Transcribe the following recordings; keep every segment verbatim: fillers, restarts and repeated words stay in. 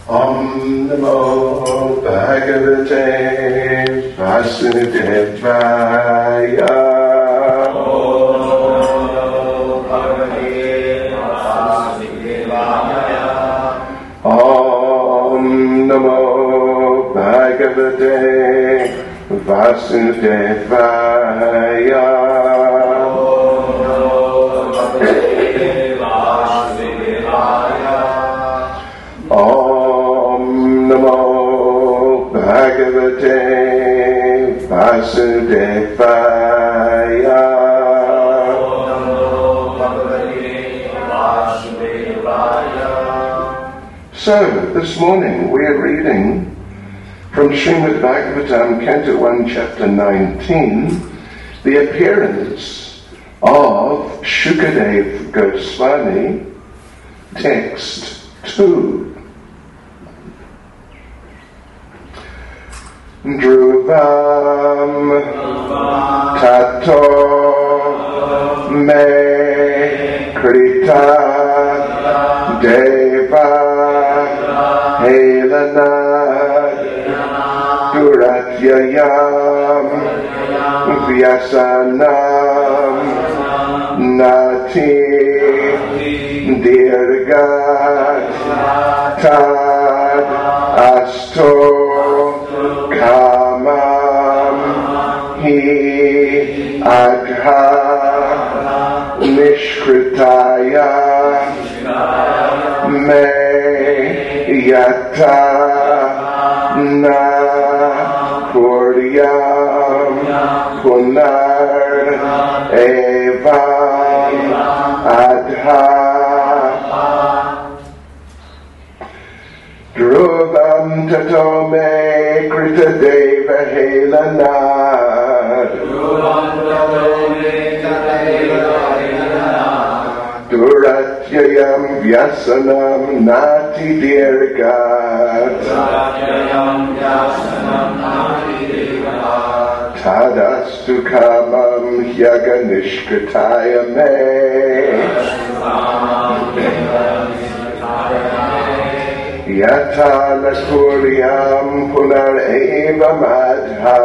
Om Namo Bhagavate Vasudevaya. Om Namo Bhagavate Vasudevaya. Om Namo Bhagavate Vasudevaya. So, this morning we are reading from Srimad Bhagavatam, Canto one, Chapter nineteen, the appearance of Shukadev Goswami, text two. Dhruvam tato me krita deva helanad duratyayam vyasanam nati dirgat tad asto kamam hi agha nishkritaya me yata na kuryam punar evam adha. Dhruvam tato me krita deva helanad. Duratyayam vyasanam nati dirgat. Tadastu kamam hyaganishkataya me. Yata nakuryam punar eva madha.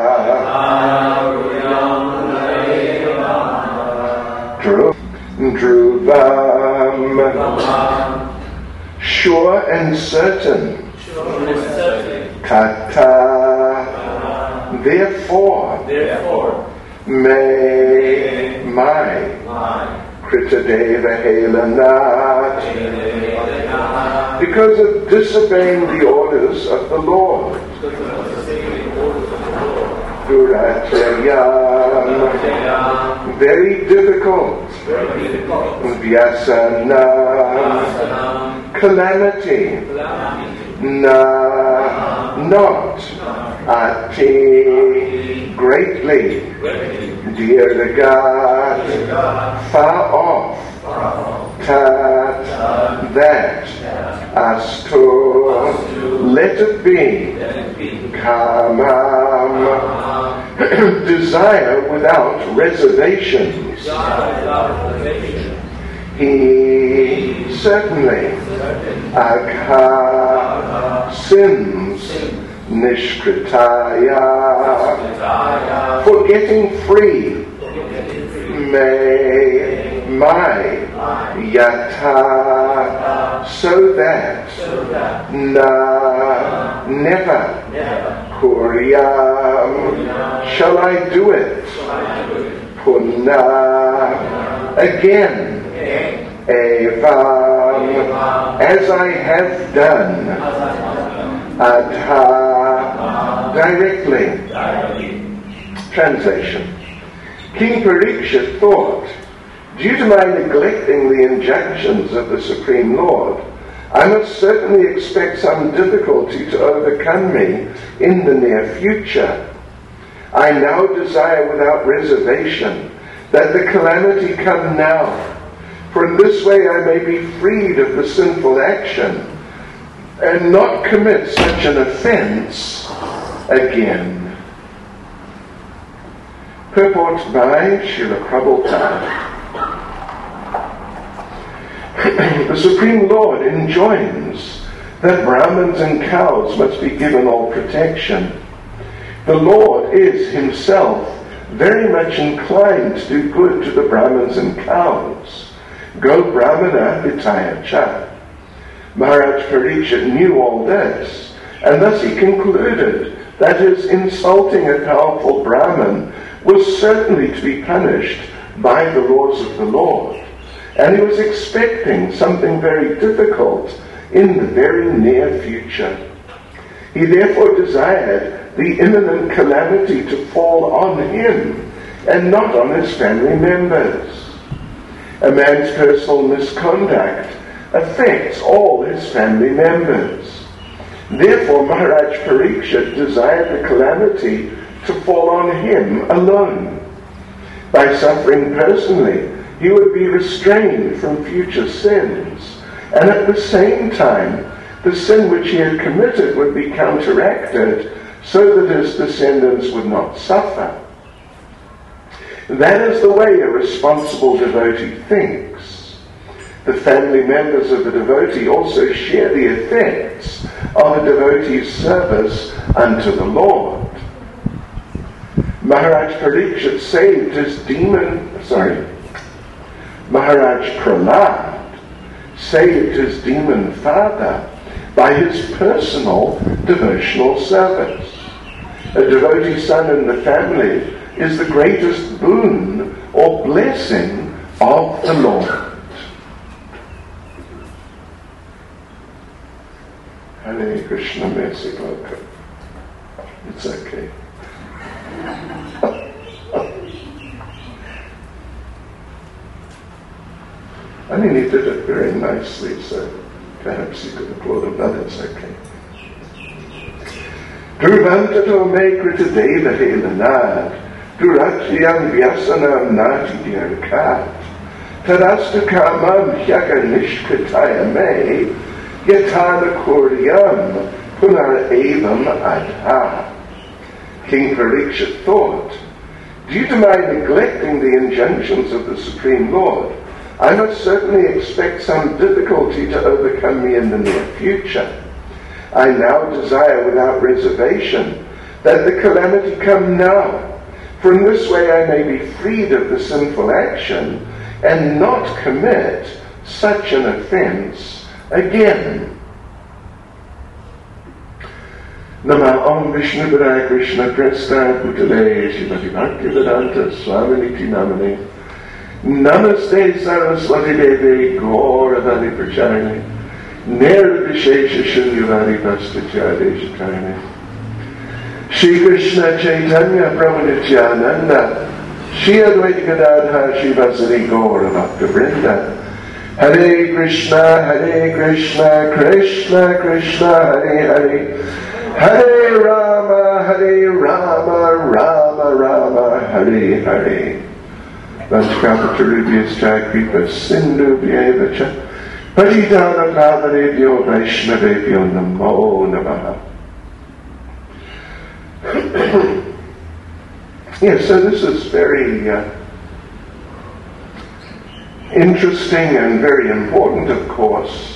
Dhruvam, sure and certain. Tata, therefore, may my Kritadeva Helanat, because of disobeying the orders of the Lord. Duratyayam, very difficult. Vyasanam, calamity. Na, not. Ati, greatly. Dear God, far off. Tat, that. Astu, let it be. Kamam, desire without reservations. He certainly. Agha, sins. Nishkritaya, for getting free. May, my, yata, so that, na, never, kuryam, shall I do it, punna, again, evam, as I have done, adha, directly. Translation. King Parikshit thought, due to my neglecting the injunctions of the Supreme Lord, I must certainly expect some difficulty to overcome me in the near future. I now desire without reservation that the calamity come now, for in this way I may be freed of the sinful action and not commit such an offense again. Purport by Srila Prabhupada. The Supreme Lord enjoins that Brahmins and cows must be given all protection. The Lord is himself very much inclined to do good to the Brahmins and cows. Go Brahmana hitaya cha. Maharaj Parikshit knew all this, and thus he concluded that his insulting a powerful Brahmin was certainly to be punished by the laws of the Lord, and he was expecting something very difficult in the very near future. He therefore desired the imminent calamity to fall on him and not on his family members. A man's personal misconduct affects all his family members. Therefore, Maharaj Parikshit desired the calamity to fall on him alone. By suffering personally, he would be restrained from future sins, and at the same time, the sin which he had committed would be counteracted so that his descendants would not suffer. That is the way a responsible devotee thinks. The family members of the devotee also share the effects of a devotee's service unto the Lord. Maharaj Parikshit saved his demon, sorry, Maharaj Prahlad saved his demon father by his personal devotional service. A devotee son in the family is the greatest boon or blessing of the Lord. Hare Krishna, mercy, welcome. It's okay. I mean, he did it very nicely, so perhaps you could applaud him, but it's okay. Durvantato me krita deva helanad, duratyam vyasanam nati dhyarkat, tadasta kamam hyaka nishkataya me, yatana kuryam punar evam adha. King Parikshit thought, due to my neglecting the injunctions of the Supreme Lord, I must certainly expect some difficulty to overcome me in the near future. I now desire without reservation that the calamity come now, for in this way I may be freed of the sinful action and not commit such an offense again. Nama Om Vishnu Padaya Krishna Presta Bhutale Shrimati Bhaktivedanta Swaminiti Namane Namaste Saraswati Devi Gauravani Pracharine Nirvishesha Shunyavadi Pastachade Shakarine Shri Krishna Chaitanya Prabhu Nityananda Shri Advaita Gadadhar Shri Vasari Gaura Bhakta Vrinda Hare Krishna Hare Krishna Krishna Krishna Hare Hare Hare Rama Hare Rama Rama Rama Hare Hare Vanchakapatarubhyascha kripa sindhubhyevacha patitana pavanebhyo vaishnavebhyo namo namaha. Yes, so this is very uh, interesting and very important, of course,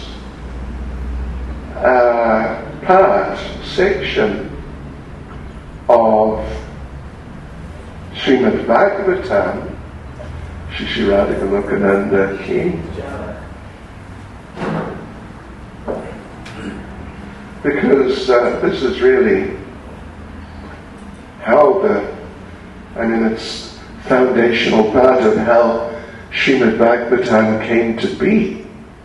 uh, part, section of Srimad Bhagavatam, Shri Radhika Lokananda Ki. Because uh, this is really how the, I mean, it's foundational part of how Srimad Bhagavatam came to be.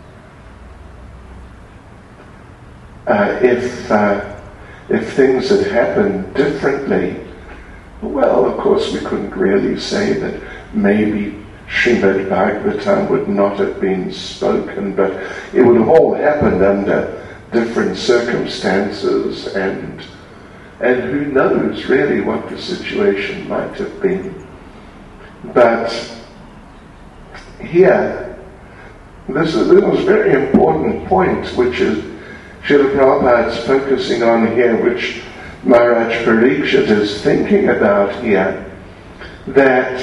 Uh, if uh, if things had happened differently, well, of course, we couldn't really say that maybe Srimad Bhagavatam would not have been spoken, but it would have all happened under different circumstances, and and who knows really what the situation might have been. But here, this is, this is a very important point, which is Srila Prabhupada's focusing on here, which Maharaj Parikshit is thinking about here, that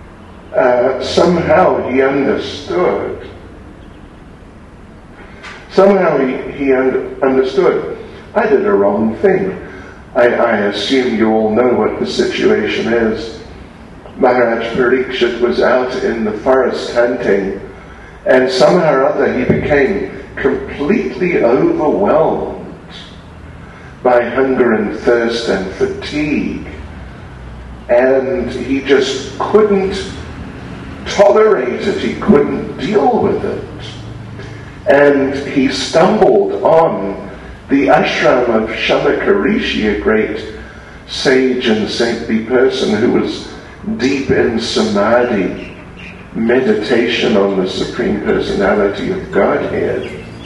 uh, somehow he understood, Somehow he, he un- understood, I did a wrong thing. I, I assume you all know what the situation is. Maharaj Parikshit was out in the forest hunting, and somehow or other he became completely overwhelmed by hunger and thirst and fatigue. And he just couldn't tolerate it. He couldn't deal with it. And he stumbled on the ashram of Shanaka Rishi, a great sage and saintly person who was deep in samadhi, meditation on the Supreme Personality of Godhead.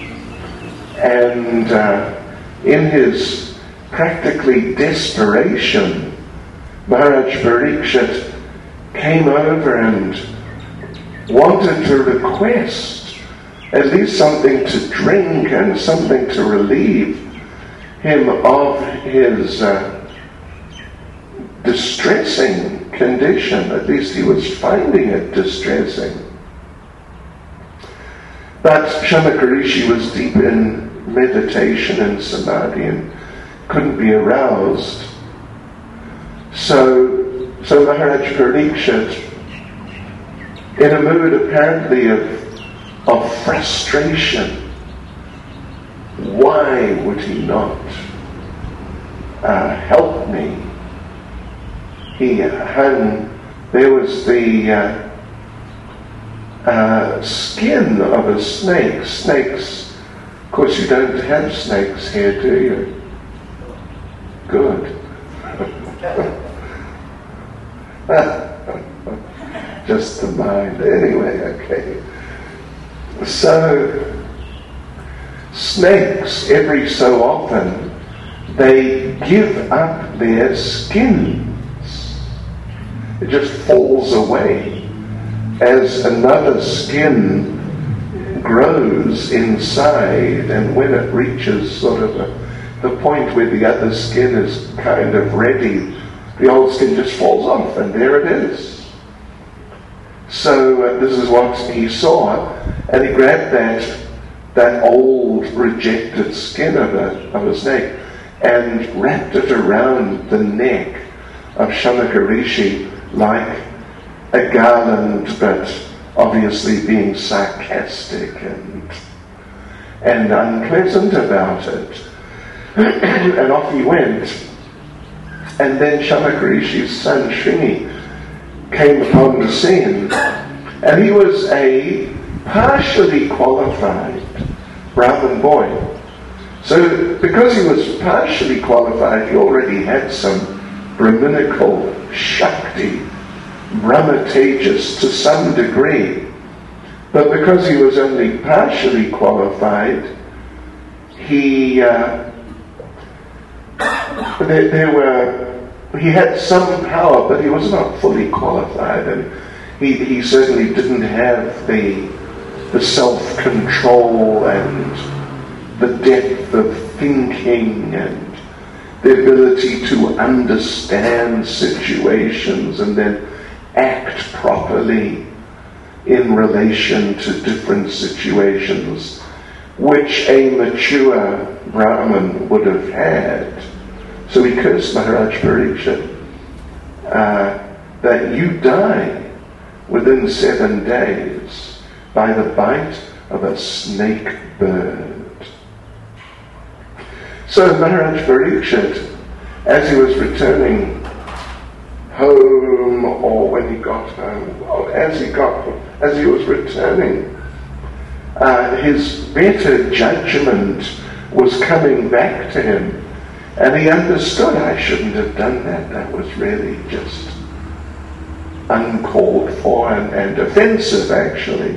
And uh, in his practically desperation, Maharaj Parikshit came over and wanted to request at least something to drink and something to relieve him of his uh, distressing condition. At least he was finding it distressing. But Shanaka Rishi was deep in meditation and samadhi and couldn't be aroused. So, so Maharaj Parikshit, in a mood apparently of, of frustration, why would he not uh, help me? He hung, there was the uh, uh, skin of a snake. Snakes, of course you don't have snakes here, do you? Good. Just the mind. Anyway, okay. So, snakes, every so often, they give up their skins. It just falls away as another skin grows inside, and when it reaches sort of a, the point where the other skin is kind of ready, the old skin just falls off, and there it is. So uh, this is what he saw, and he grabbed that that old rejected skin of a, of a snake and wrapped it around the neck of Shanaka Rishi like a garland, but obviously being sarcastic and and unpleasant about it. And off he went. And then Shanaka Rishi's son Shringi came upon the scene, and he was a partially qualified Brahmin boy. So because he was partially qualified, he already had some Brahminical Shakti, Brahmatejas to some degree. But because he was only partially qualified, he uh, there, there were he had some power, but he was not fully qualified, and he, he certainly didn't have the the self-control and the depth of thinking and the ability to understand situations and then act properly in relation to different situations, which a mature Brahmin would have had. So he cursed Maharaj Parikshit uh, that you die within seven days by the bite of a snake bird. So Maharaj Parikshit, as he was returning home, or when he got home, or as he got, as he was returning, uh, his better judgment was coming back to him, and he understood, I shouldn't have done that. That was really just uncalled for and, and offensive, actually.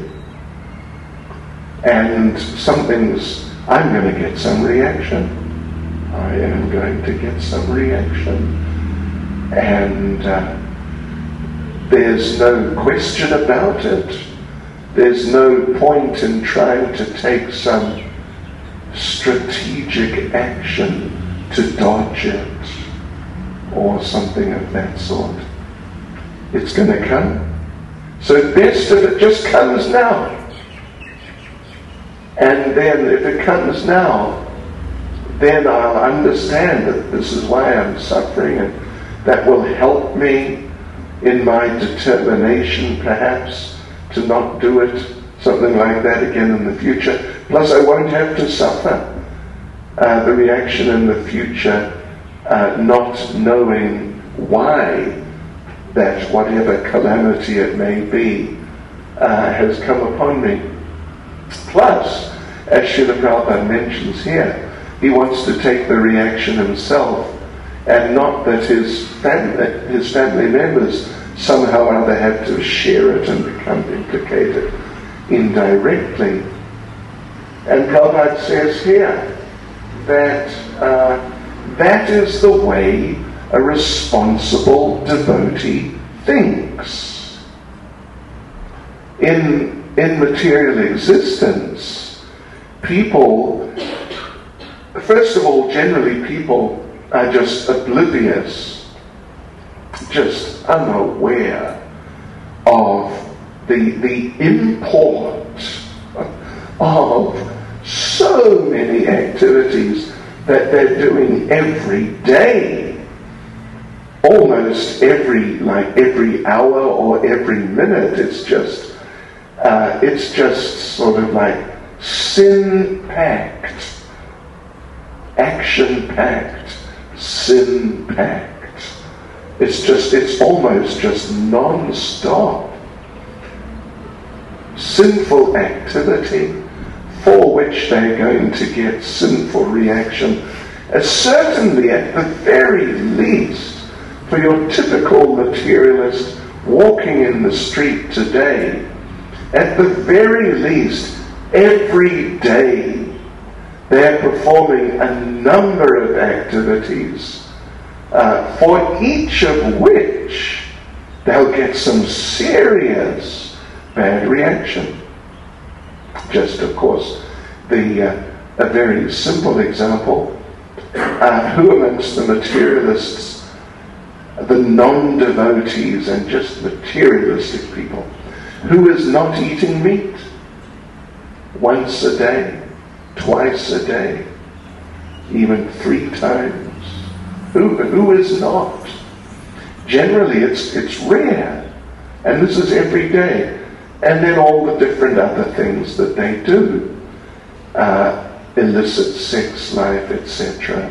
And something's, I'm going to get some reaction. I am going to get some reaction. And uh, there's no question about it. There's no point in trying to take some strategic action to dodge it or something of that sort. It's going to come. So best if it just comes now. And then if it comes now, then I'll understand that this is why I'm suffering, and that will help me in my determination perhaps to not do it, something like that again in the future. Plus I won't have to suffer uh, the reaction in the future, uh, not knowing why that whatever calamity it may be uh, has come upon me. Plus, as Srila Prabhupada mentions here, he wants to take the reaction himself, and not that his family, his family members somehow or other have to share it and become implicated indirectly. And Prabhupada says here that uh, that is the way a responsible devotee thinks. In, in material existence, people, first of all, generally people are just oblivious, just unaware of the, the import of so many activities that they're doing every day, almost every, like every hour or every minute. It's just, uh, it's just sort of like sin-packed, action-packed, sin-packed. It's just, it's almost just non-stop sinful activity for which they're going to get sinful reaction. Uh, certainly, at the very least, for your typical materialist walking in the street today, at the very least, every day they're performing a number of activities uh, for each of which they'll get some serious bad reaction. Just, of course, the uh, a very simple example, uh, who amongst the materialists, the non-devotees and just materialistic people, who is not eating meat once a day, twice a day, even three times? Who, who is not? Generally, it's it's rare, and this is every day. And then all the different other things that they do, uh, illicit sex life, et cetera.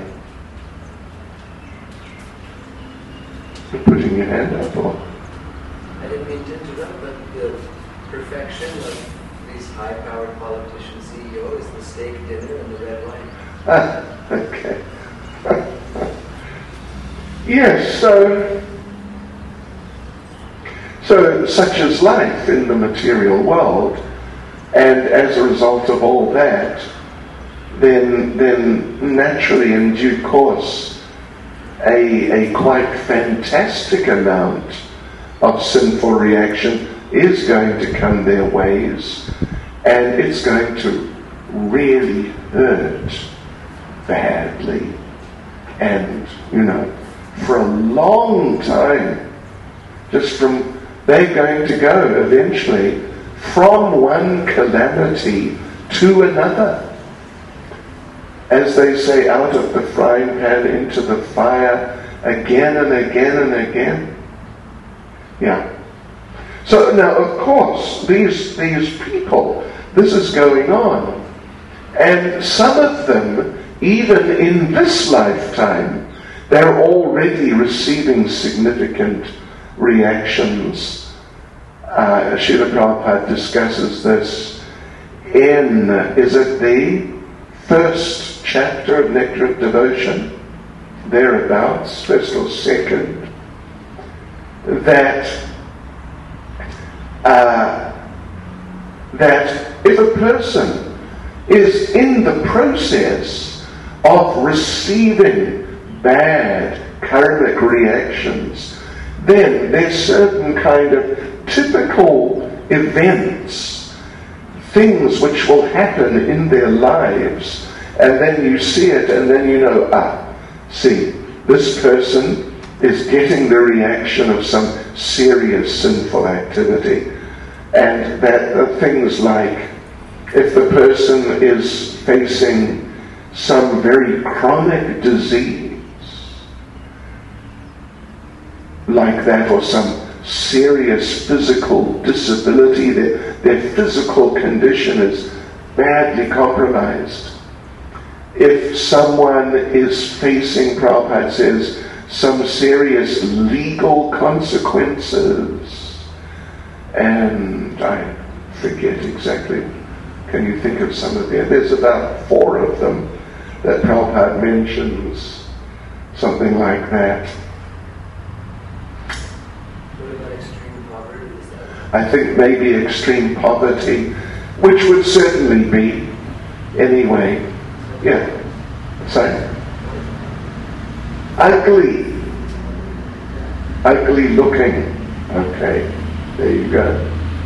You're putting your hand up, or? I didn't mean to interrupt, but the perfection of these high-powered politician C E Os is the steak dinner and the red wine. Ah, okay. Yes, so, so such is life in the material world, and as a result of all that, then, then naturally in due course, a, a quite fantastic amount of sinful reaction is going to come their ways, and it's going to really hurt badly, and, you know, for a long time, just from, they're going to go eventually from one calamity to another. As they say, out of the frying pan into the fire, again and again and again. Yeah. So now, of course, these, these people, this is going on. And some of them, even in this lifetime, they're already receiving significant reactions. Uh, Srila Prabhupada discusses this in, is it the first chapter of Nectar of Devotion, thereabouts, first or second, that uh, that if a person is in the process of receiving bad karmic reactions, then there's certain kind of typical events, things which will happen in their lives, and then you see it and then you know, ah, see, this person is getting the reaction of some serious sinful activity. And that are things like if the person is facing some very chronic disease like that, or some serious physical disability, their, their physical condition is badly compromised. If someone is facing, Prabhupada says, some serious legal consequences, and I forget exactly, can you think of some of them? There's about four of them that Prabhupada mentions, something like that. What about extreme poverty? Is that... I think maybe extreme poverty, which would certainly be, anyway, yeah, same. Ugly. Ugly looking. Okay, there you go.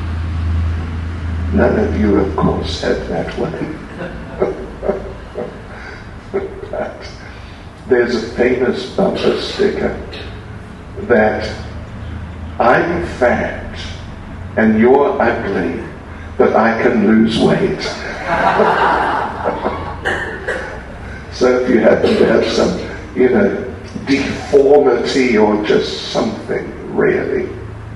None of you, of course, had that one. But there's a famous bumper sticker that I'm fat and you're ugly, but I can lose weight. So if you happen to have some, you know, deformity or just something really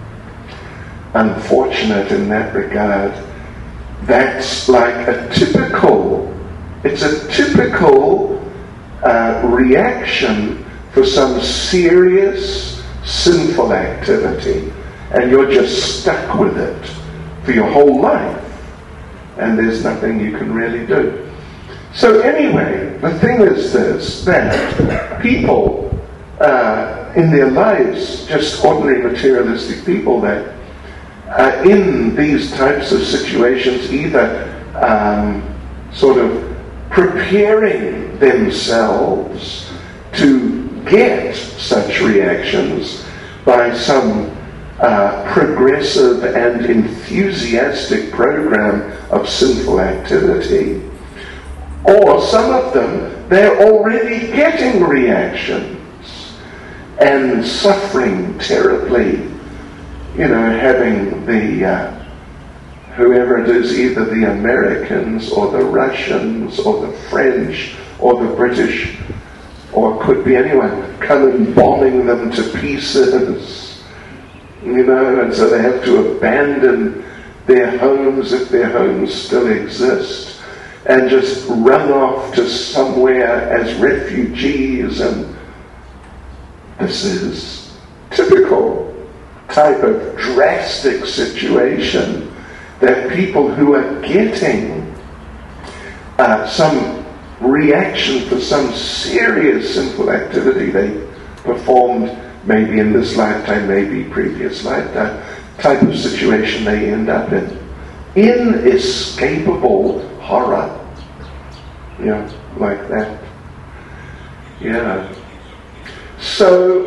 unfortunate in that regard, that's like a typical, it's a typical uh, reaction for some serious sinful activity, and you're just stuck with it for your whole life, and there's nothing you can really do. So anyway, the thing is this, that people uh, in their lives, just ordinary materialistic people that are in these types of situations, either um, sort of preparing themselves to get such reactions by some uh, progressive and enthusiastic program of sinful activity, or some of them, they're already getting reactions and suffering terribly, you know, having the, uh, whoever it is, either the Americans or the Russians or the French or the British, or could be anyone, come and bombing them to pieces, you know, and so they have to abandon their homes, if their homes still exist, and just run off to somewhere as refugees. And this is typical type of drastic situation that people who are getting uh, some reaction for some serious sinful activity they performed, maybe in this lifetime, maybe previous lifetime, type of situation they end up in. Inescapable horror. Yeah, like that. Yeah. So,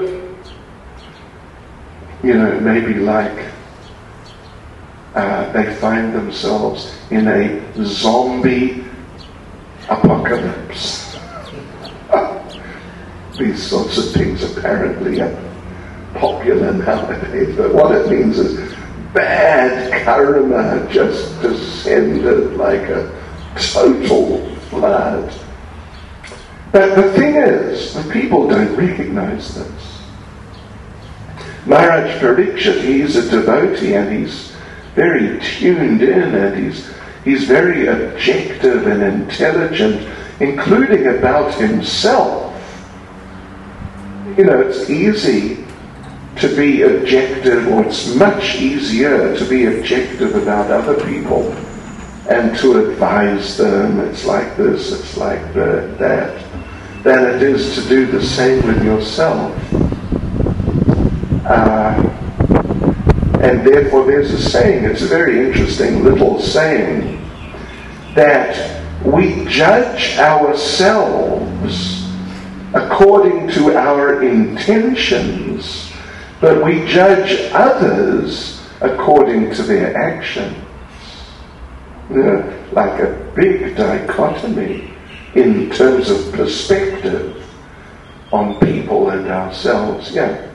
you know, maybe like uh, they find themselves in a zombie apocalypse. These sorts of things apparently are popular nowadays, but what it means is bad karma just descended like a total flood. But the thing is, the people don't recognize this. Maharaj Parikshit, he's a devotee and he's very tuned in, and he's he's very objective and intelligent, including about himself. You know, it's easy to be objective, or it's much easier to be objective about other people and to advise them, it's like this, it's like the, that, than it is to do the same with yourself. Uh, and therefore there's a saying, it's a very interesting little saying, that we judge ourselves according to our intentions, but we judge others according to their actions. You know, like a big dichotomy in terms of perspective on people and ourselves. Yeah.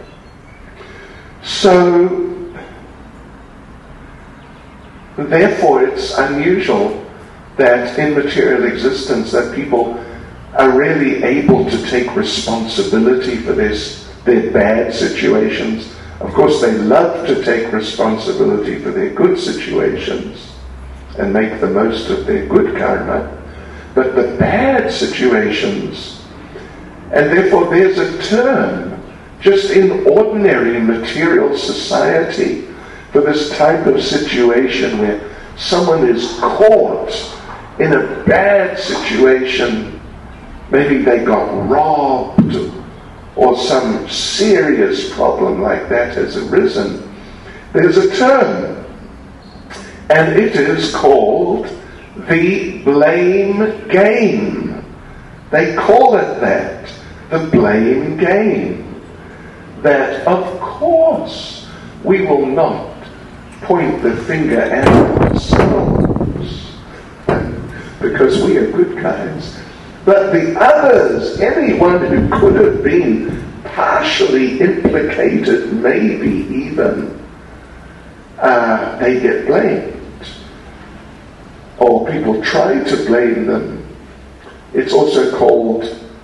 So, therefore, it's unusual that in material existence that people are really able to take responsibility for this, their bad situations. Of course, they love to take responsibility for their good situations and make the most of their good karma. But the bad situations, and therefore there's a term just in ordinary material society for this type of situation where someone is caught in a bad situation. Maybe they got robbed or some serious problem like that has arisen. There's a term, and it is called the blame game. They call it that, the blame game. That, of course, we will not point the finger at ourselves because we are good guys. But the others, anyone who could have been partially implicated, maybe even, uh, they get blamed. Or people try to blame them. It's also called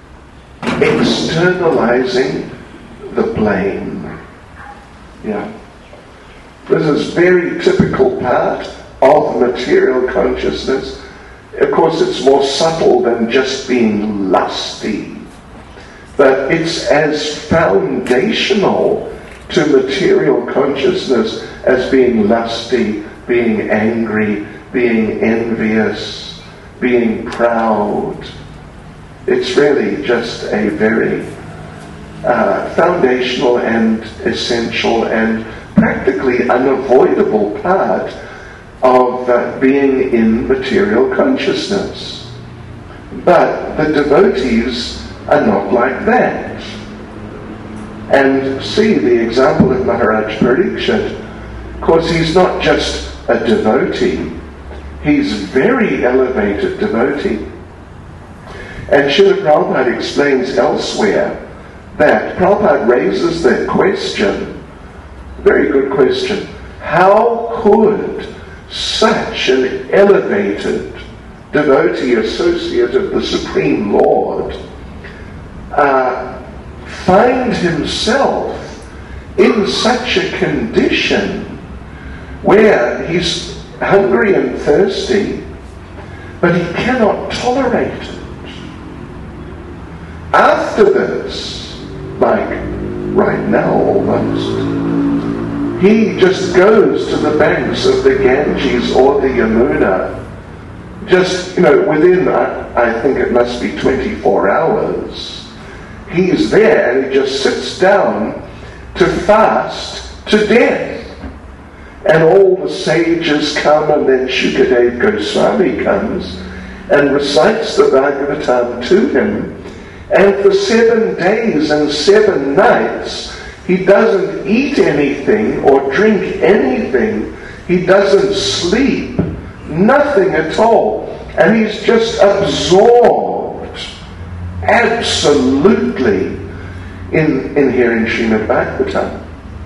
externalizing the blame. Yeah. This is very typical part of material consciousness. Of course, it's more subtle than just being lusty. But it's as foundational to material consciousness as being lusty, being angry, being envious, being proud. It's really just a very uh, foundational and essential and practically unavoidable part of uh, being in material consciousness. But the devotees are not like that. And see the example of Maharaj Parikshit. Of course, he's not just a devotee. He's very elevated devotee. And Srila Prabhupada explains elsewhere that Prabhupada raises that question, very good question, how could such an elevated devotee associate of the Supreme Lord uh, find himself in such a condition where he's hungry and thirsty, but he cannot tolerate it. After this, like right now almost, he just goes to the banks of the Ganges or the Yamuna, just, you know, within, I, I think it must be twenty-four hours. He's there and he just sits down to fast to death. And all the sages come, and then Shukadev Goswami comes and recites the Bhagavatam to him. And for seven days and seven nights, he doesn't eat anything or drink anything. He doesn't sleep, nothing at all. And he's just absorbed, absolutely, in, in hearing Srimad Bhagavatam.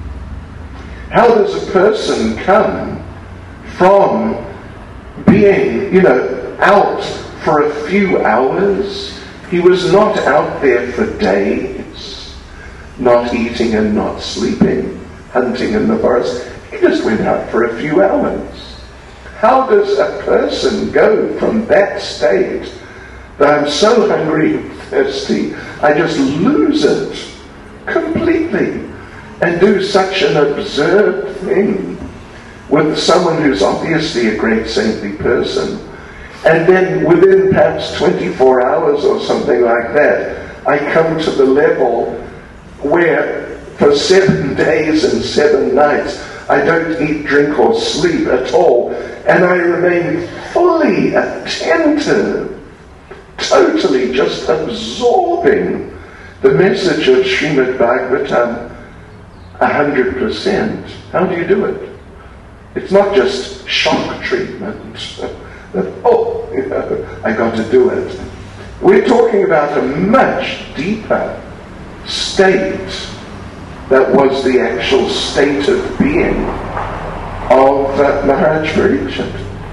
How does a person come from being, you know, out for a few hours? He was not out there for days, not eating and not sleeping, hunting in the forest. He just went out for a few hours. How does a person go from that state that I'm so hungry and thirsty, I just lose it completely, and do such an absurd thing with someone who's obviously a great saintly person, and then within perhaps twenty-four hours or something like that, I come to the level where for seven days and seven nights I don't eat, drink or sleep at all, and I remain fully attentive, totally just absorbing the message of Srimad Bhagavatam a hundred percent. How do you do it? It's not just shock treatment. That, oh, you know, I got to do it. We're talking about a much deeper state that was the actual state of being of uh, Maharaj Parikshit.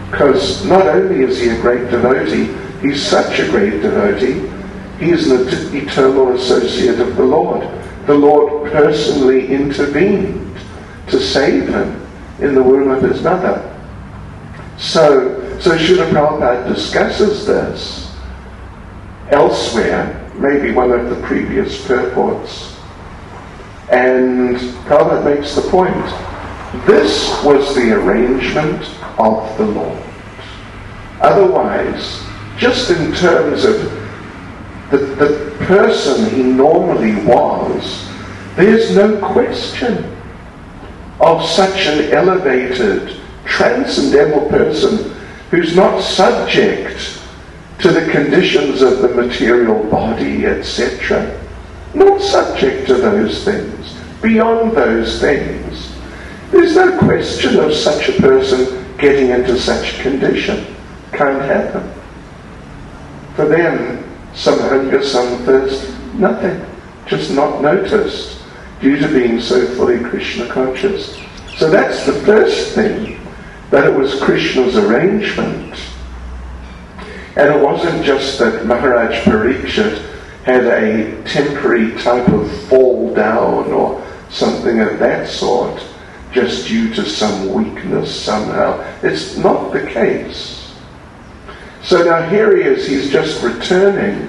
Because not only is he a great devotee, he's such a great devotee, he is an eternal associate of the Lord. The Lord personally intervened to save him in the womb of his mother. So, so Srila Prabhupada discusses this elsewhere, maybe one of the previous purports. And Prabhupada makes the point, this was the arrangement of the Lord. Otherwise, just in terms of the, the person he normally was, there's no question of such an elevated, transcendental person who's not subject to the conditions of the material body, et cetera. Not subject to those things, beyond those things. There's no question of such a person getting into such condition. Can't happen. For them, some hunger, some thirst, nothing. Just not noticed due to being so fully Krishna conscious. So that's the first thing, that it was Krishna's arrangement. And it wasn't just that Maharaj Parikshit had a temporary type of fall down or something of that sort, just due to some weakness somehow. It's not the case. So now here he is, he's just returning,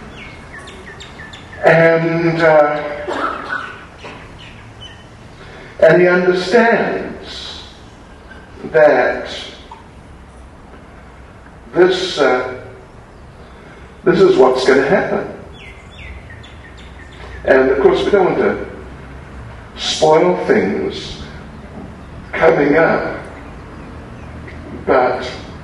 and uh, and he understands that this uh, this is what's going to happen. And of course we don't want to spoil things coming up, but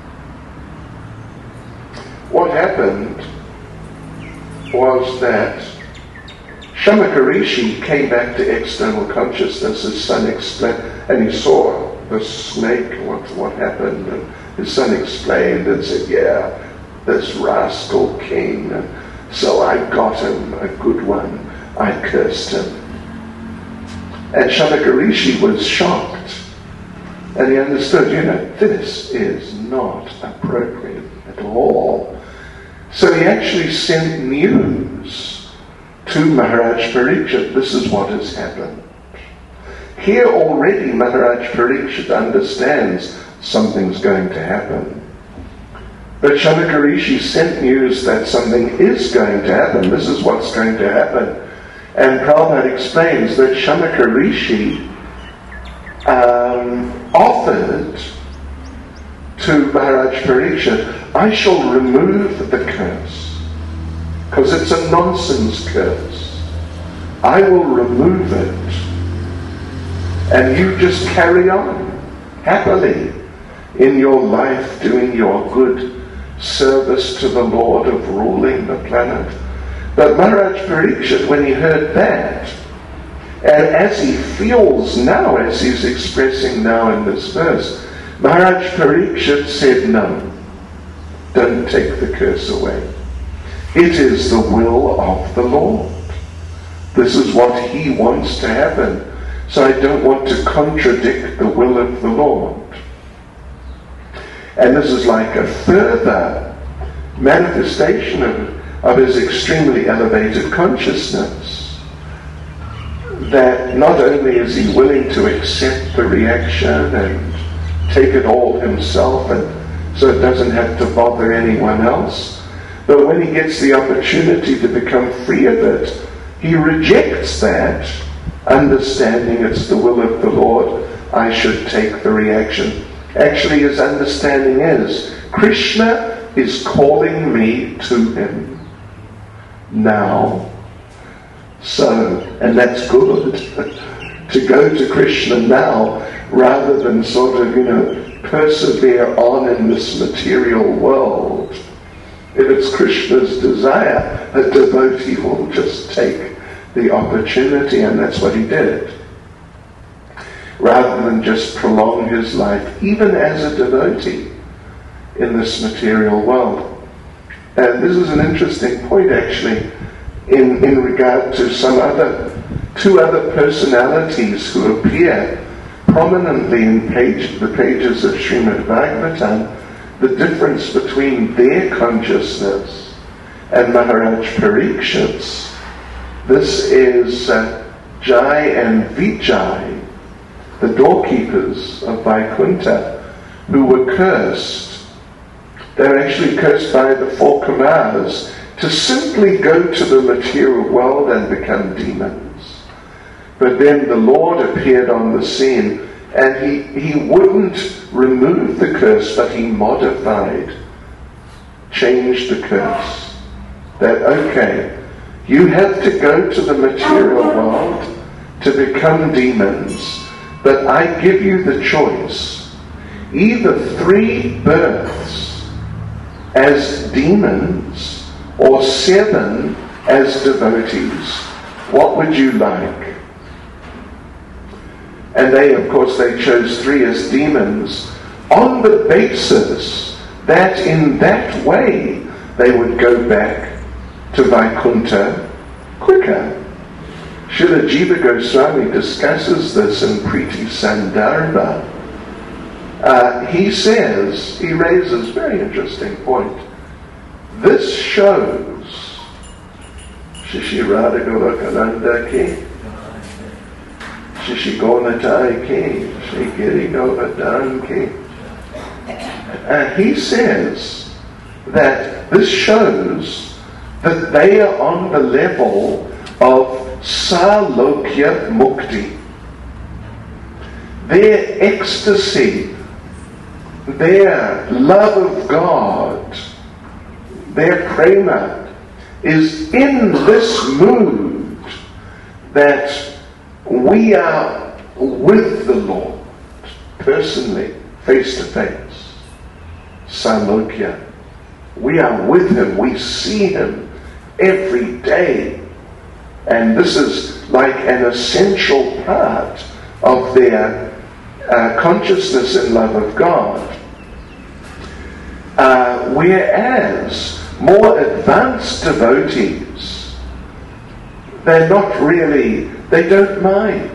what happened was that Shamaka Rishi came back to external consciousness. His son explained, and he saw the snake, what, what happened, and his son explained and said, yeah, this rascal came, and so I got him, a good one. I cursed him. And Shamaka Rishi was shocked, and he understood, you know, this is not appropriate at all. So he actually sent news to Maharaj Parikshit. This is what has happened. Here already Maharaj Parikshit understands something's going to happen. But Shamaka Rishi sent news that something is going to happen. This is what's going to happen. And Prabhupada explains that Shamaka Rishi um, offered to Maharaj Parikshit, I shall remove the curse, because it's a nonsense curse. I will remove it, and you just carry on happily in your life, doing your good service to the Lord of ruling the planet. But Maharaj Parikshit, when he heard that, and as he feels now, as he's expressing now in this verse, Maharaj Parikshit said, no, don't take the curse away. It is the will of the Lord. This is what he wants to happen. So I don't want to contradict the will of the Lord. And this is like a further manifestation of, of his extremely elevated consciousness. That not only is he willing to accept the reaction and take it all himself, and so it doesn't have to bother anyone else, but when he gets the opportunity to become free of it, he rejects that, understanding it's the will of the Lord, I should take the reaction. Actually, his understanding is, Krishna is calling me to him now. So, and that's good, to go to Krishna now, rather than sort of, you know, persevere on in this material world. If it's Krishna's desire, a devotee will just take the opportunity, and that's what he did. Rather than just prolong his life, even as a devotee, in this material world. And this is an interesting point, actually, in, in regard to some other, two other personalities who appear prominently in page, the pages of Srimad Bhagavatam. the difference between their consciousness and Maharaj Parikshit's. This is uh, Jai and Vijay, the doorkeepers of Vaikuntha, who were cursed. They were actually cursed by the four Kumars to simply go to the material world and become demons. But then the Lord appeared on the scene, and he, he wouldn't remove the curse, but he modified, changed the curse. That, okay, you have to go to the material world to become demons, but I give you the choice. Either three births as demons or seven as devotees. What would you like? And they, of course, they chose three as demons on the basis that in that way they would go back to Vaikuntha quicker. Srila Jiva Goswami discusses this in Priti Sandarbha. Uh, he says, he raises a very interesting point. This shows Shishi Radha Golokananda ki, Shishi Gonatai ki, Shri Giri Govardhan ki. And he says that this shows that they are on the level of Salokya Mukti. Their ecstasy, their love of God, their prema is in this mood that we are with the Lord personally, face to face. Salokya. We are with Him. We see Him every day. And this is like an essential part of their uh, consciousness and love of God. Uh, whereas more advanced devotees, they're not really, they don't mind.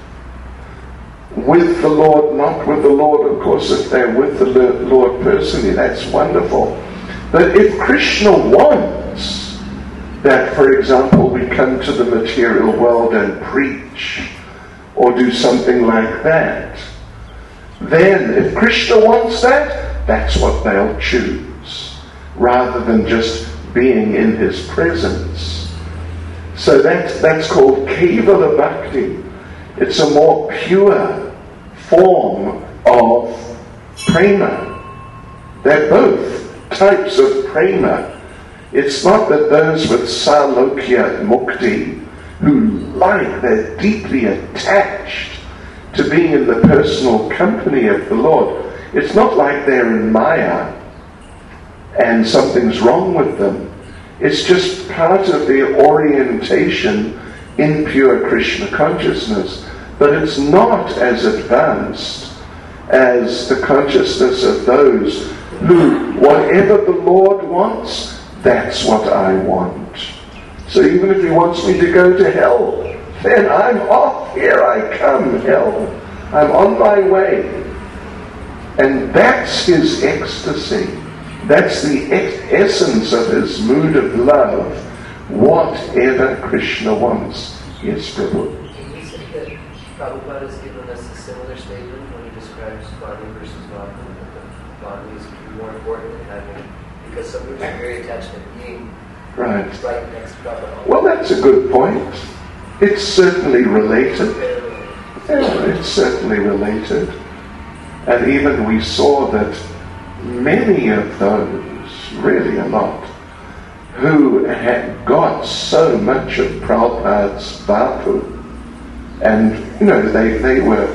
With the Lord, not with the Lord, of course, if they're with the Lord personally, that's wonderful. But if Krishna wants that, for example, we come to the material world and preach, or do something like that, then if Krishna wants that, that's what they'll choose, rather than just being in His presence. So that, that's called Kevala Bhakti. It's a more pure form of prema. They're both types of prema. It's not that those with Salokya Mukti, who like, they're deeply attached to being in the personal company of the Lord. It's not like they're in Maya and something's wrong with them. It's just part of their orientation in pure Krishna consciousness. But it's not as advanced as the consciousness of those who, whatever the Lord wants, that's what I want. So even if He wants me to go to hell, then I'm off. Here I come, hell. I'm on my way. And that's His ecstasy. That's the ex- essence of His mood of love. Whatever Krishna wants. Yes, Prabhu. Can you say that Prabhupada has given us a similar statement when he describes Vani versus Vani, that the Vani is more important than having, because some people are very attached to being right, right next to Prabhupada. Well, that's a good point. It's certainly related. Yeah, it's certainly related. And even we saw that many of those, really a lot, who had got so much of Prabhupada's vapu, and, you know, they, they were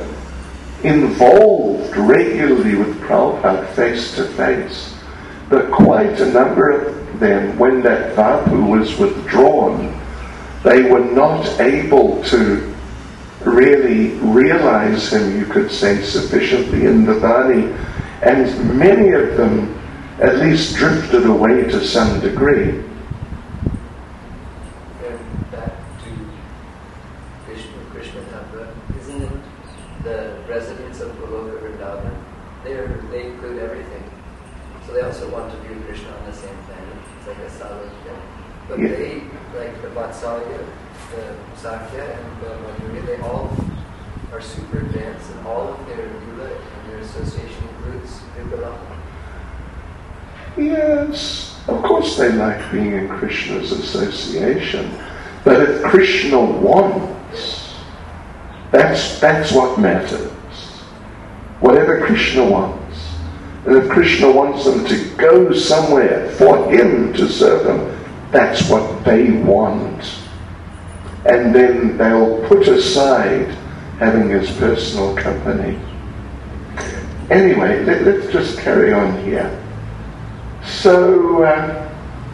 involved regularly with Prabhupada face to face. But quite a number of them, when that vapu was withdrawn, they were not able to really realize Him, you could say, sufficiently in the Vani. And many of them at least drifted away to some degree. And back to Krishna, Krishna Tattva, isn't it the residents of Goloka Vrindavan? They're, they include everything. So they also want to view Krishna on the same planet. It's like a solid thing. But Yeah. they, like the Vatsalya, the Sakya, and the Madhurya, they all are super advanced, and all of their lila and their association groups, they belong. Yes, of course they like being in Krishna's association. But if Krishna wants, that's, that's what matters. Whatever Krishna wants. And if Krishna wants them to go somewhere for him to serve them, that's what they want. And then they'll put aside having his personal company. Anyway, let, let's just carry on here. So, uh,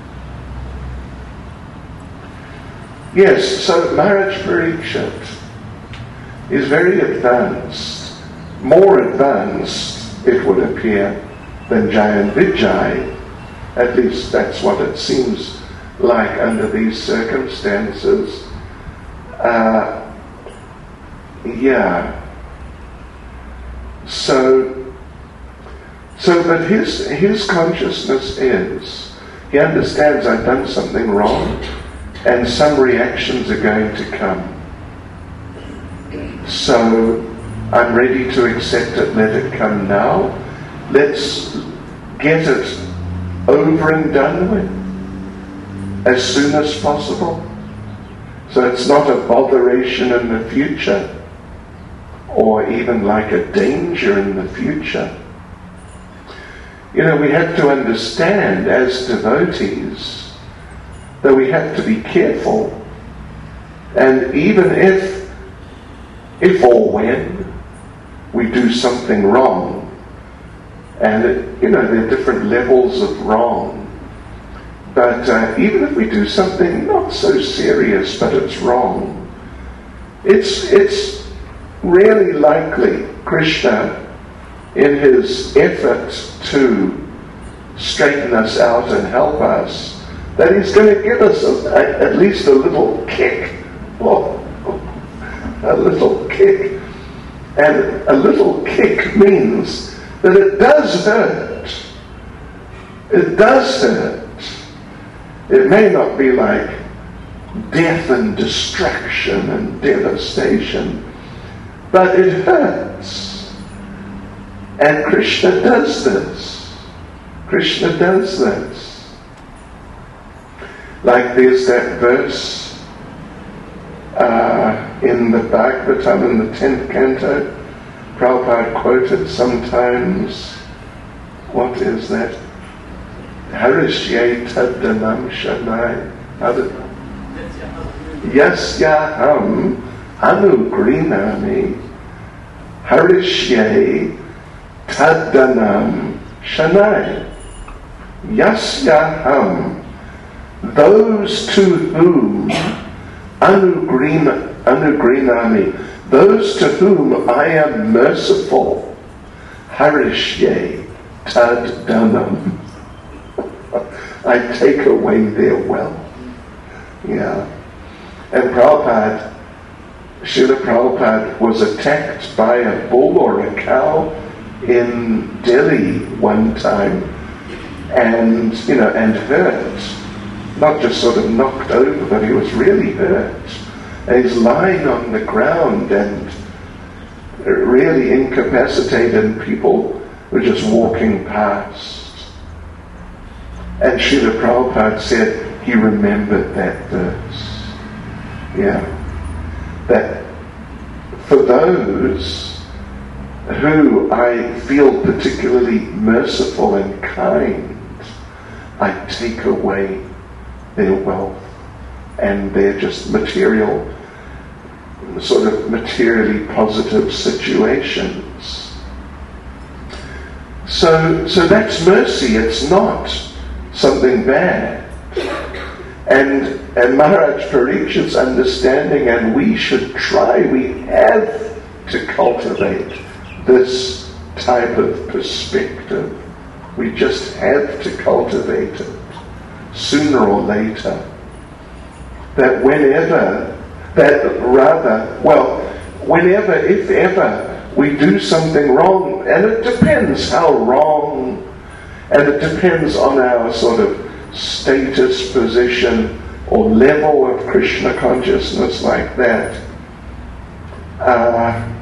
yes, so Maharaj Parikshit is very advanced, more advanced, it would appear, than Jai and Vijay. At least that's what it seems like under these circumstances. Uh, yeah. So, so, but his his consciousness is, he understands I've done something wrong, and some reactions are going to come. So, I'm ready to accept it. Let it come now. Let's get it over and done with as soon as possible. So it's not a botheration in the future, or even like a danger in the future. You know, we have to understand as devotees that we have to be careful. And even if, if or when we do something wrong, and it, you know, there are different levels of wrong, but uh, even if we do something not so serious, but it's wrong, it's it's really likely Krishna, in his effort to straighten us out and help us, that he's going to give us a, a, at least a little kick. Oh, a little kick. And a little kick means that it does hurt. It does hurt. It may not be like death and destruction and devastation, but it hurts. And Krishna does this. Krishna does this. Like there's that verse uh, in the Bhagavatam in the tenth canto, Prabhupada quoted sometimes. What is that? Harishye taddanam shanai. Yasyaham anugrinami harishye taddanam shanai. Yasyaham, those to whom anugrina, anugrinami, those to whom I am merciful, harishye taddanam, I take away their wealth. Yeah. And Prabhupada, Srila Prabhupada was attacked by a bull or a cow in Delhi one time, and, you know, and hurt. Not just sort of knocked over, but he was really hurt. And he's lying on the ground and really incapacitated, and people were just walking past. And Srila Prabhupada said he remembered that verse. Yeah. That for those who I feel particularly merciful and kind, I take away their wealth and their just material, sort of materially positive situations. So, so that's mercy. It's not something bad. And and Maharaj Parikshit's understanding, and we should try, we have to cultivate this type of perspective. We just have to cultivate it sooner or later. That whenever, that rather, well, whenever, if ever, we do something wrong, and it depends how wrong And it depends on our sort of status, position, or level of Krishna consciousness like that. Uh,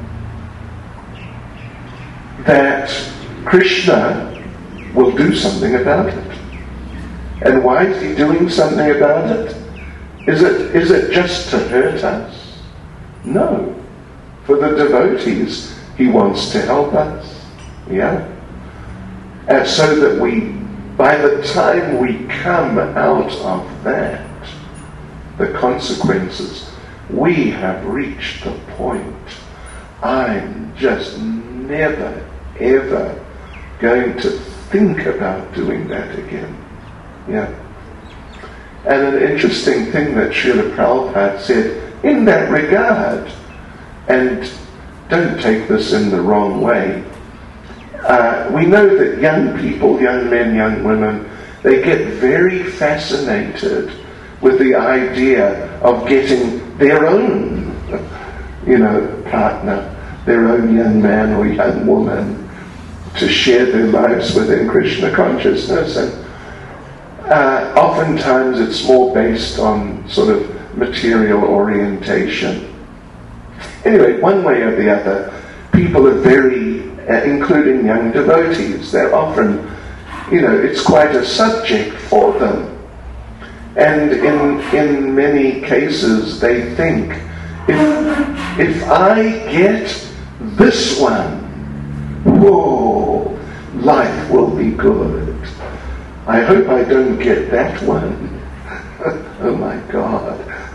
that Krishna will do something about it. And why is he doing something about it? Is it is it just to hurt us? No. For the devotees, he wants to help us. Yeah? And so that we, by the time we come out of that, the consequences, we have reached the point. I'm just never, ever going to think about doing that again. Yeah. And an interesting thing that Srila Prabhupada said in that regard, and don't take this in the wrong way, uh, we know that young people, young men, young women, they get very fascinated with the idea of getting their own, you know, partner, their own young man or young woman to share their lives within Krishna consciousness. And uh, oftentimes it's more based on sort of material orientation. Anyway, one way or the other, people are very, uh, including young devotees, they're often, you know, it's quite a subject for them. And in in many cases they think, if, if I get this one, whoa, life will be good. I hope I don't get that one. Oh my God.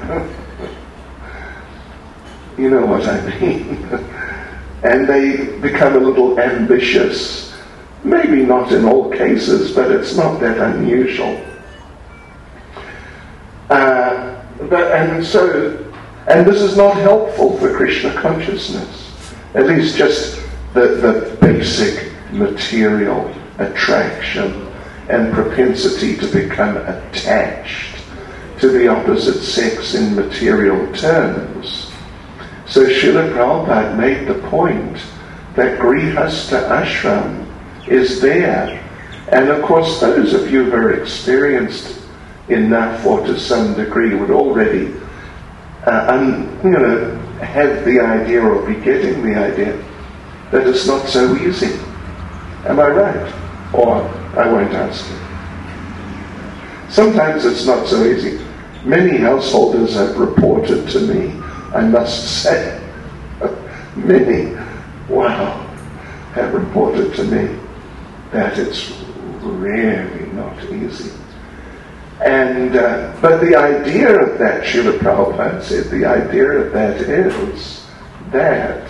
You know what I mean. And they become a little ambitious. Maybe not in all cases, but it's not that unusual. Uh, but and so, and this is not helpful for Krishna consciousness. At least just the, the basic material attraction and propensity to become attached to the opposite sex in material terms. So Srila Prabhupada made the point that Grihastha ashram is there. And of course those of you who are experienced enough or to some degree would already uh, un, you know, have the idea or be getting the idea that it's not so easy. Am I right? Or I won't ask you. Sometimes it's not so easy. Many householders have reported to me, I must say, many, wow, have reported to me that it's really not easy. And uh, but the idea of that, Srila Prabhupada said, the idea of that is that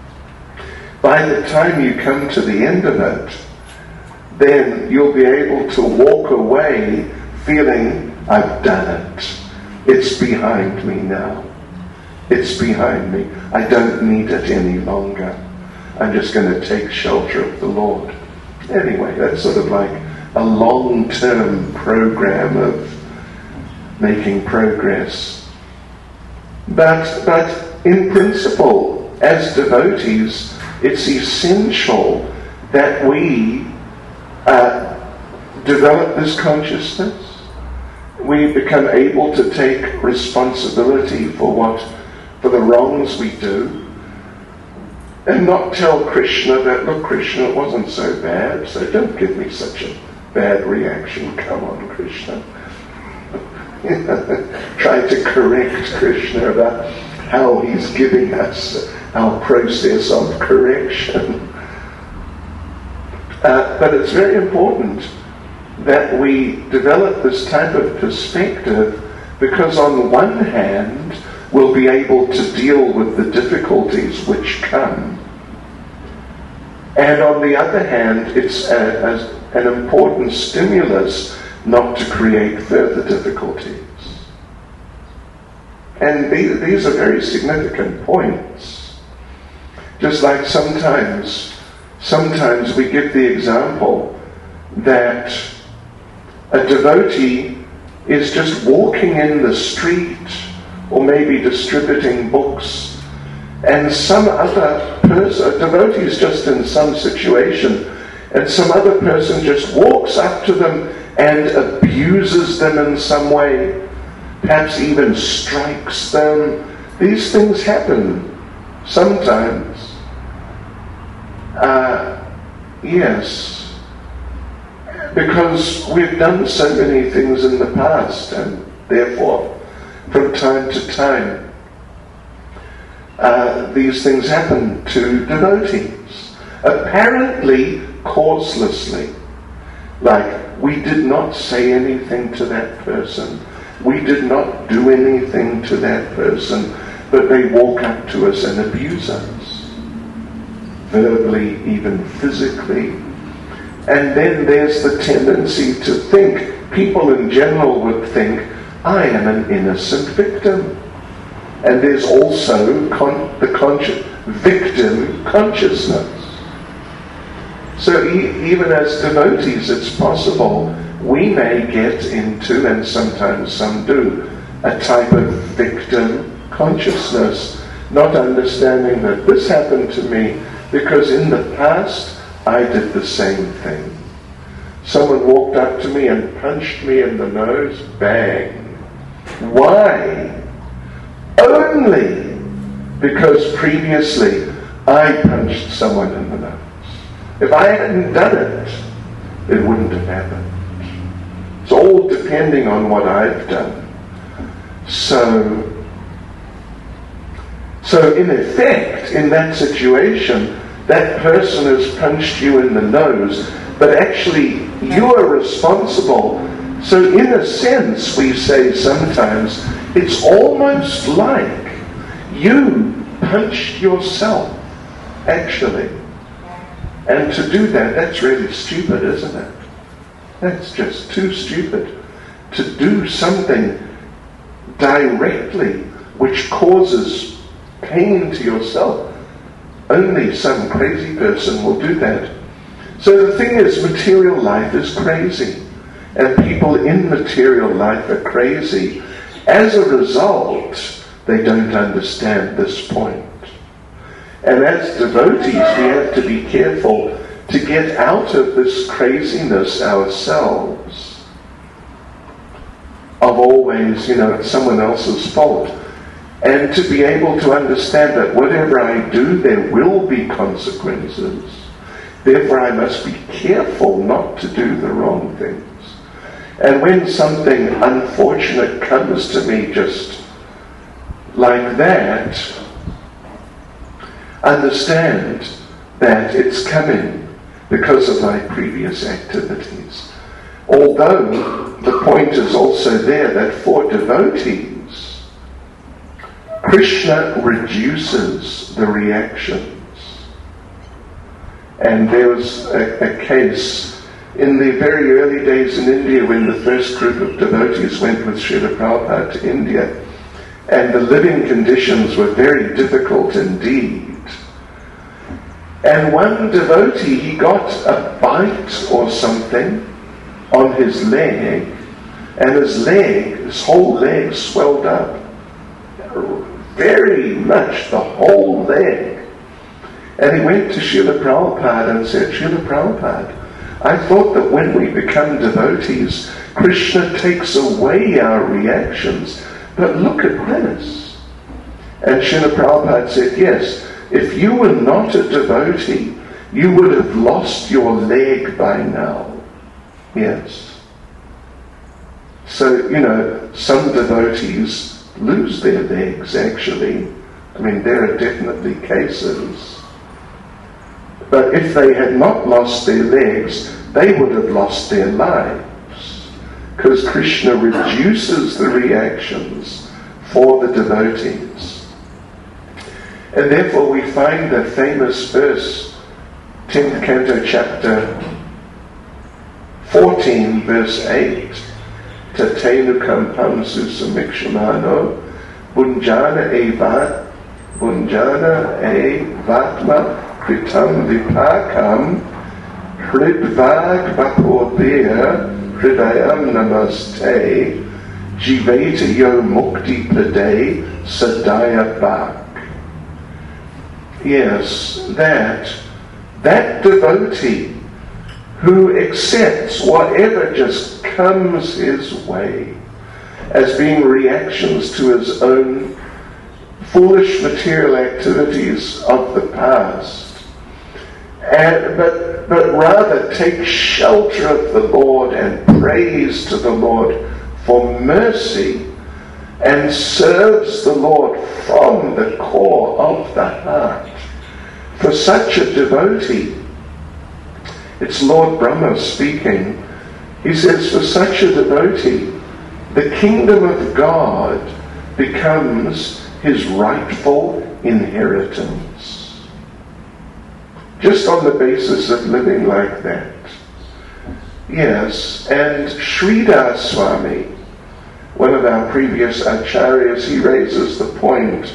by the time you come to the end of it, then you'll be able to walk away feeling, I've done it. It's behind me now. It's behind me. I don't need it any longer. I'm just going to take shelter of the Lord. Anyway, that's sort of like a long-term program of making progress. But, but in principle, as devotees, it's essential that we uh, develop this consciousness. We become able to take responsibility for what, for the wrongs we do, and not tell Krishna that, look, Krishna, it wasn't so bad, so don't give me such a bad reaction. Come on, Krishna. Try to correct Krishna about how he's giving us our process of correction. Uh, but it's very important that we develop this type of perspective, because on the one hand, we'll be able to deal with the difficulties which come. And on the other hand, it's a, a, an important stimulus not to create further difficulties. And these, these are very significant points. Just like sometimes, sometimes we give the example that a devotee is just walking in the street or maybe distributing books, and some other person, a devotee is just in some situation, and some other person just walks up to them and abuses them in some way, perhaps even strikes them. These things happen sometimes. Uh, yes, because we've done so many things in the past, and therefore, from time to time, uh, these things happen to devotees, apparently causelessly. Like, we did not say anything to that person, we did not do anything to that person, but they walk up to us and abuse us, verbally, even physically. And then there's the tendency to think, people in general would think, I am an innocent victim. And there's also con- the consci- victim consciousness. So e- even as devotees, it's possible we may get into, and sometimes some do, a type of victim consciousness, not understanding that this happened to me because in the past I did the same thing. Someone walked up to me and punched me in the nose, bang. Why? Only because previously I punched someone in the nose. If I hadn't done it, it wouldn't have happened. It's all depending on what I've done. So, so in effect, in that situation, that person has punched you in the nose, but actually you are responsible. So in a sense, we say sometimes, it's almost like you punched yourself, actually. And to do that, that's really stupid, isn't it? That's just too stupid. To do something directly which causes pain to yourself. Only some crazy person will do that. So the thing is, material life is crazy. And people in material life are crazy. As a result, they don't understand this point. And as devotees, we have to be careful to get out of this craziness ourselves, of always, you know, it's someone else's fault, and to be able to understand that whatever I do, there will be consequences. Therefore, I must be careful not to do the wrong things. And when something unfortunate comes to me just like that, understand that it's coming because of my previous activities. Although the point is also there that for devotees, Krishna reduces the reactions. And there was a, a case in the very early days in India when the first group of devotees went with Srila Prabhupada to India, and the living conditions were very difficult indeed. And one devotee, he got a bite or something on his leg, and his leg, his whole leg swelled up. Very much, the whole leg. And he went to Srila Prabhupada and said, Srila Prabhupada, I thought that when we become devotees, Krishna takes away our reactions, but look at this. And Srila Prabhupada said, yes, if you were not a devotee, you would have lost your leg by now. Yes. So, you know, some devotees lose their legs, actually. I mean, there are definitely cases. But if they had not lost their legs, they would have lost their lives. Because Krishna reduces the reactions for the devotees. And therefore we find the famous verse, tenth canto, chapter fourteen, verse eight, Tatenu kampam susamikshmano bunjana evat bunjana evatma kritam vipakam hridvag vaporbir hridayam namaste jiveta yo mukti pade sadaya bhak. Yes, that, that devotee who accepts whatever just comes his way as being reactions to his own foolish material activities of the past, and, but, but rather takes shelter of the Lord and prays to the Lord for mercy and serves the Lord from the core of the heart. For such a devotee, it's Lord Brahma speaking, he says, for such a devotee, the kingdom of God becomes his rightful inheritance. Just on the basis of living like that. Yes, and Sridhar Swami, one of our previous acharyas, he raises the point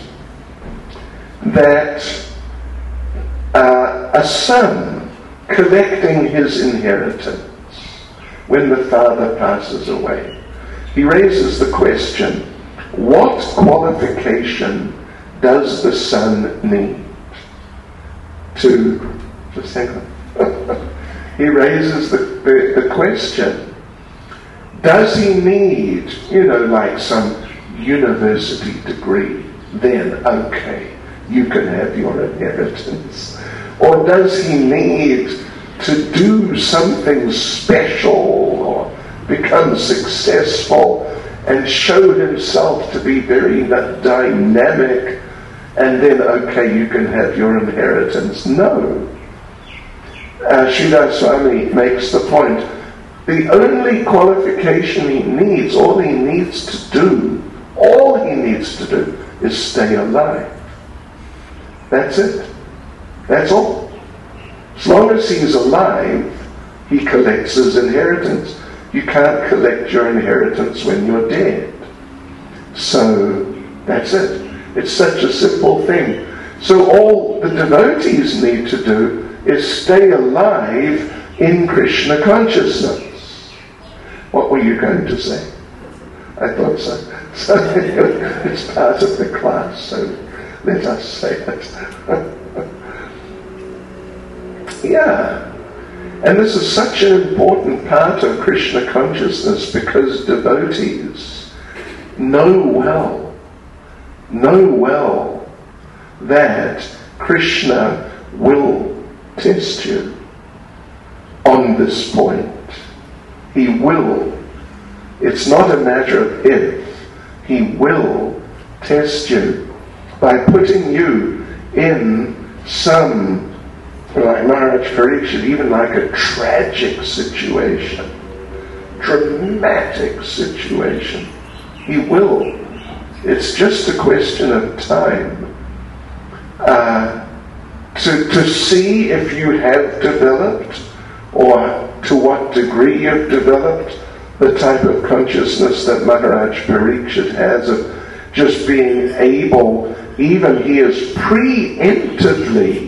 that uh, a son collecting his inheritance when the father passes away, he raises the question, what qualification does the son need to, just hang on. He raises the, the, the question, does he need, you know, like some university degree? Then, okay, you can have your inheritance. Or does he need to do something special or become successful and show himself to be very dynamic, and then, okay, you can have your inheritance? No. Uh, Sridhar Swami makes the point, the only qualification he needs, all he needs to do, all he needs to do is stay alive. That's it. That's all. As long as he's alive, he collects his inheritance. You can't collect your inheritance when you're dead. So, that's it. It's such a simple thing. So all the devotees need to do is stay alive in Krishna consciousness. What were you going to say? I thought so. So it's part of the class, so let us say it. Yeah. And this is such an important part of Krishna consciousness because devotees know well, know well that Krishna will test you on this point. He will. It's not a matter of if. He will test you by putting you in some, like Maharaj Parikshit, even like a tragic situation, dramatic situation. He will. It's just a question of time uh, to, to see if you have developed, or to what degree you've developed, the type of consciousness that Maharaj Parikshit has of just being able, even he is preemptively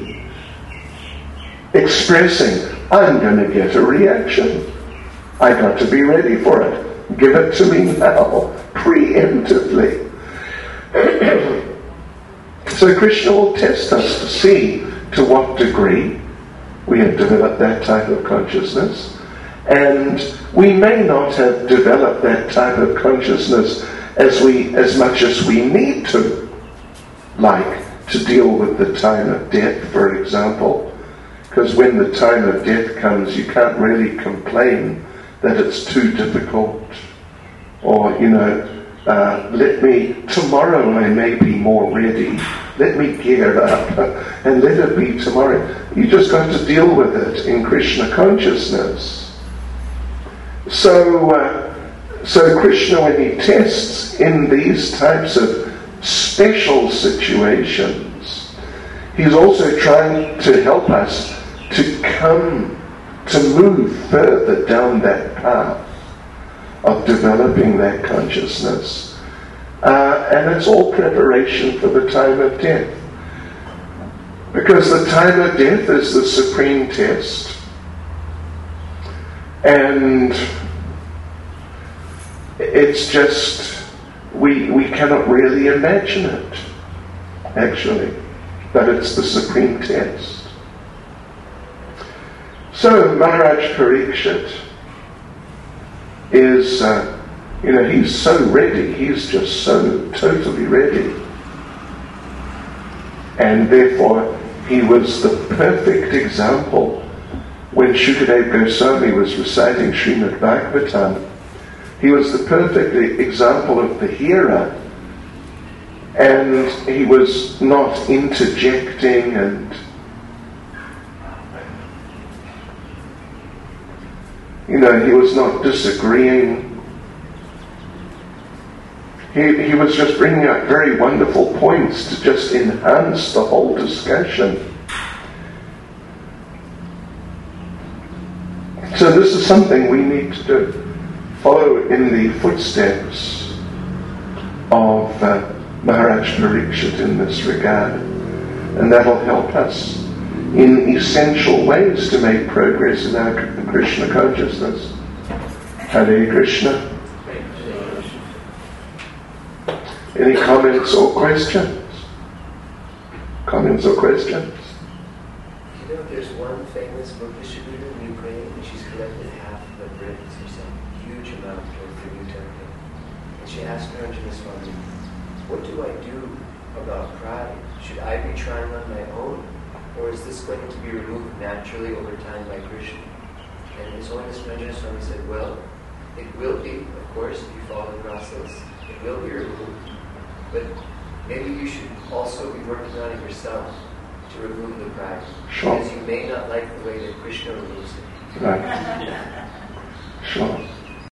expressing, I'm going to get a reaction. I got to be ready for it. Give it to me now, preemptively. So Krishna will test us to see to what degree we have developed that type of consciousness. And we may not have developed that type of consciousness as we, as much as we need to, like to deal with the time of death, for example. Because when the time of death comes, you can't really complain that it's too difficult. Or, you know, uh, let me, tomorrow I may be more ready. Let me gear up and let it be tomorrow. You just got to deal with it in Krishna consciousness. So, uh, so Krishna, when he tests in these types of special situations, he's also trying to help us to come, to move further down that path of developing that consciousness. Uh, and it's all preparation for the time of death. Because the time of death is the supreme test. And it's just, we, we cannot really imagine it, actually. But it's the supreme test. So Maharaj Parikshit is, uh, you know, he's so ready. He's just so totally ready. And therefore, he was the perfect example when Shukadev Goswami was reciting Srimad Bhagavatam. He was the perfect example of the hearer, and he was not interjecting and, you know, he was not disagreeing. He, he was just bringing out very wonderful points to just enhance the whole discussion. So this is something we need to do. Follow in the footsteps of uh, Maharaj Parikshit in this regard. And that'll help us in essential ways to make progress in our Krishna consciousness. Hare Krishna. Any comments or questions? Comments or questions? You know, there's one famous book distributor in Ukraine, and she's collected half the Britons herself, huge amount of the New Testament. And she asked Narayana Swami, what do I do about pride? Should I be trying on my own? Or is this going to be removed naturally over time by Krishna? And His Holiness Narayana Swami said, well, it will be, of course, if you follow the process. It will be removed. But maybe you should also be working on it yourself to remove the pride. Sure. Because you may not like the way that Krishna removes it. Right. Sure.